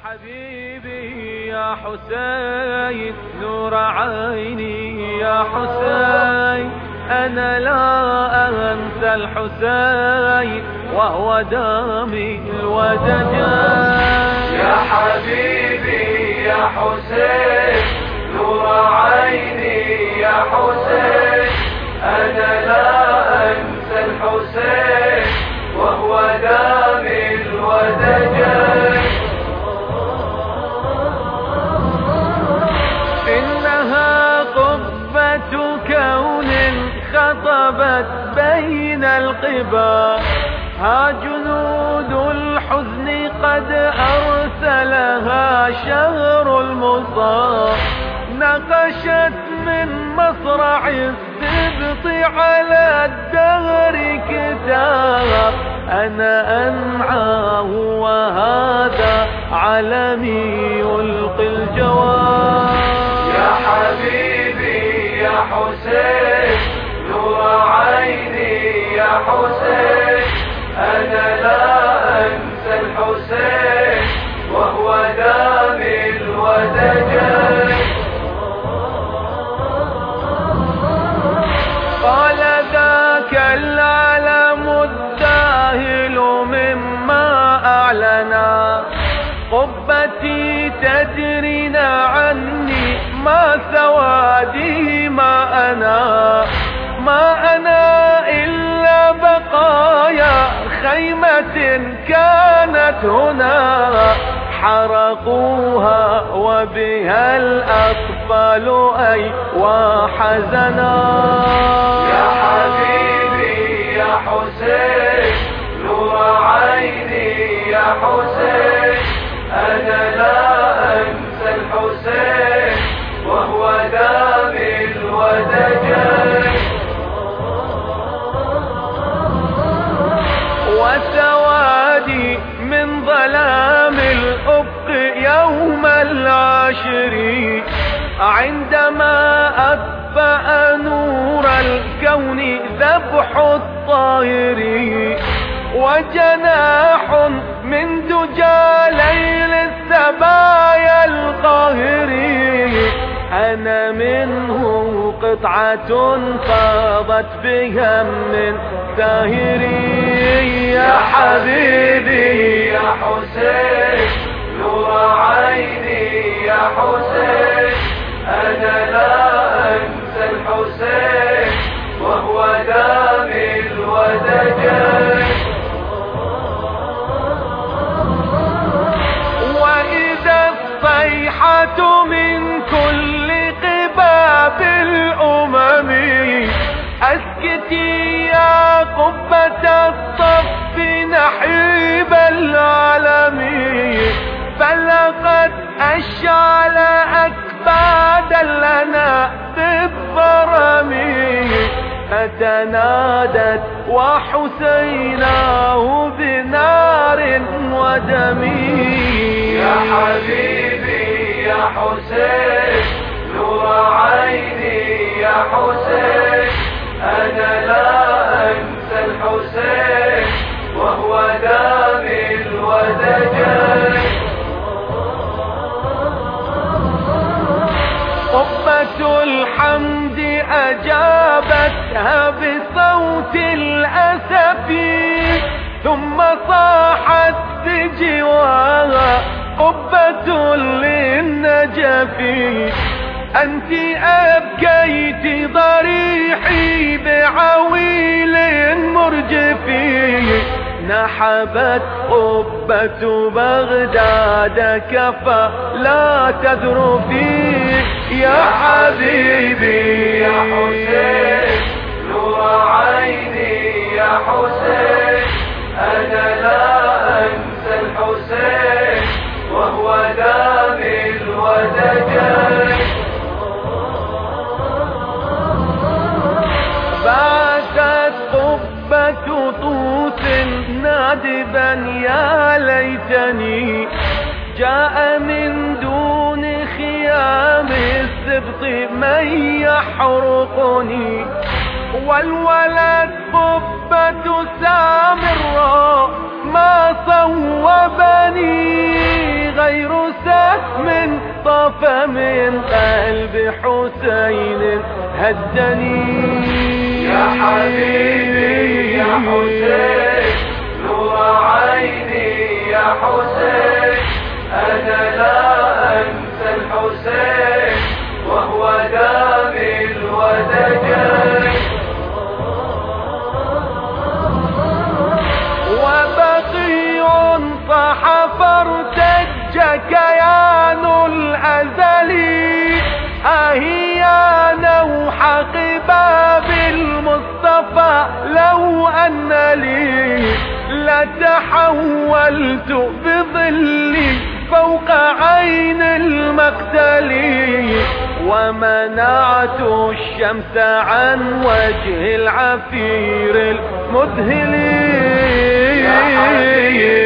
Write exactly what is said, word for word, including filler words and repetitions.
حبيبي يا حسين نور عيني يا حسين، أنا لا أنسى الحسين وهو دامي الودجان. يا حبيبي يا حسين نور عيني يا حسين، أنا لا أنسى الحسين وهو دامي الودجان. إنها قبة كون خطبت بين القبا، ها جنود الحزن قد أرسلها شهر المصاب، نقشت من مصرع السبط على الدهر كتاب، أنا أنعاه وهذا علمي يلقي الجواب. يا حبيبي يا حسين نور عيني يا حسين، أنا لا أنسى الحسين وهو دامي الودجان. قال ذاك العلم الداهل مما أعلنا، قبتي تدرينا عني ما سوادي ما أنا، ما أنا إلا بقايا خيمة كانت هنا، حرقوها وبها الأطفال أي وحزنا. يا حبيبي يا حسين نور عيني يا حسين، أنا لا أنسى الحسين وهو دامي الودجان. وسوادي من ظلام الأفق يوم العاشر، عندما أطفأ نور الكون ذبح الطاهر، وجناح من دجى ليل السبايا القاهر، أنا منه قطعة فاضت بهم من ساهري. يا حبيبي يا حسين نور عيني يا حسين، أنا لا أنسى الحسين وهو دامي الودجان. وإذا الصيحة من كل قباب الأمم، أسكتي يا قبة الصف نحيب العالمين، فلقد أشعل أكبادا لنا بالضرم، فتنادت وحسيناه بنار ودم. يا حبيبي يا حسين نور عيني يا حسين، أنا لا أنسى الحسين وهو دامي الودجان. قبة الحمد أجابتها بصوت الأسف، ثم صاحت بجواها قبة للنجف، أنت أبكيت ضريحي بعويل مرجف، نحبت قبة بغداد كفى لا تذرفي. يا حبيبي يا حسين نور عيني يا حسين، أنا لا أنسى الحسين وهو دامي الودجان. باتت قبة طوس نادبا يا ليتني، جاء من دون خيام السبط من يحرقني، والولد قبة سامراء ما صوبني غير غير سهم طاف من قلب حسين هدني. يا حبيبي يا حسين نور عيني يا حسين، أنا لا أنسى الحسين وهو دام الودجين. وبقيع صح فارتج كيان الأزلي، أهي يا نوح قباب المصطفى لو أن لي لتحولت بظلي فوق عين المقتل، ومنعت الشمس عن وجه العفير المذهل. يا حبيبي